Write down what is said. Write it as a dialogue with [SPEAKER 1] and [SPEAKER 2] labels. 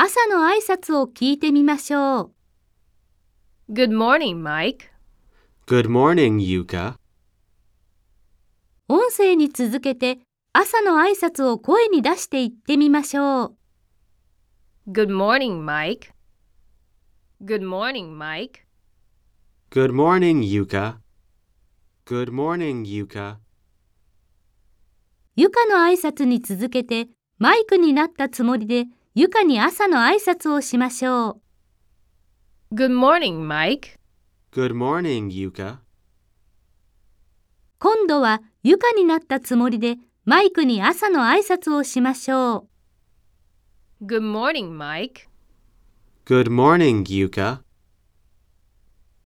[SPEAKER 1] 朝の挨拶を聞いてみましょう。
[SPEAKER 2] Good morning, Mike.
[SPEAKER 3] Good morning, Yuka.
[SPEAKER 1] 音声に続けて朝の挨拶を声に出して言ってみましょう。
[SPEAKER 2] Good morning, Mike. Good morning, Mike.
[SPEAKER 3] Good morning, Yuka. Good morning, Yuka.
[SPEAKER 1] ゆかの挨拶に続けてマイクになったつもりでゆかに朝の挨拶をしましょう。
[SPEAKER 2] Good morning, Mike.
[SPEAKER 3] Good morning, Yuka.
[SPEAKER 1] 今度はゆかになったつもりでマイクに朝の挨拶をしましょう。
[SPEAKER 2] Good morning, Mike.
[SPEAKER 3] Good morning, Yuka.